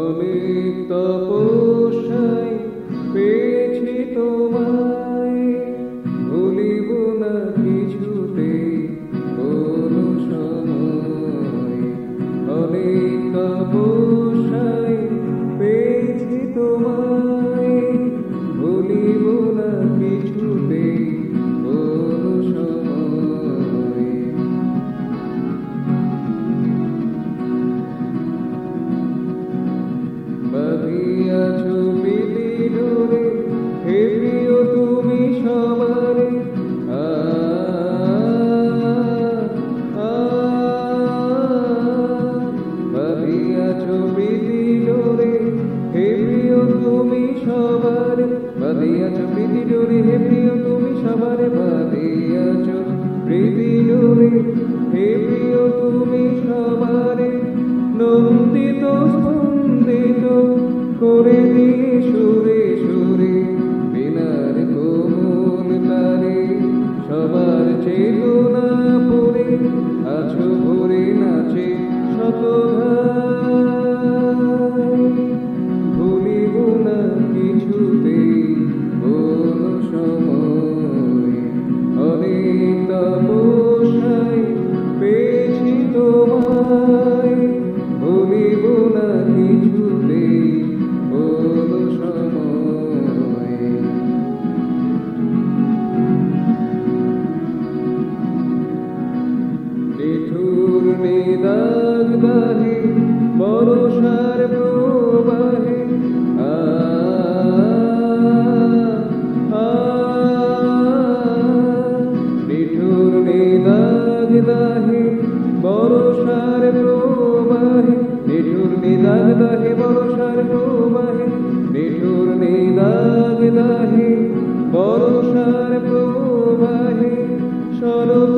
অনেক তপস্যায় পেয়েছি তোমায়, ভুলিব না কিছুতে কোনো সময়। অনেক তপস্যায় পেয়েছি তোমায়, ভুলিব না কিছুতে কোনো সময়। বাঁধিয়াছো প্রীতি ডোরে, হে প্রিয় তুমি সবারে। বাঁধিয়াছো প্রীতি ডোরে, হে প্রিয় তুমি সবারে। বাঁধিয়াছো প্রীতি ডোরে, হে প্রিয় তুমি সবারে। বাঁধিয়াছো প্রীতি ডোরে, হে প্রিয় তুমি সবারে। নন্দিত স্পন্দিত করে দিয়ে সুরে সুরে, বিনার কোমল তারে সবার চেতনা পড়ে আছো ভরে নাচে শতভাই। ভুলিব না কিছুতে কোনো সময়। অনেক তপস্যায় পেয়েছি তোমায়, ভুলিব না কিছুতে কোনো সময়। নিঠুর নিদাগ দাহে বর্ষার প্রবাহে, নিঠুর নিদাগ দাহে বর্ষার প্রবাহে। নিঠুর নিদাগ দাহে বর্ষার প্রবাহে, নিঠুর নিদাগ দাহে বর্ষার প্রবাহে। শরৎ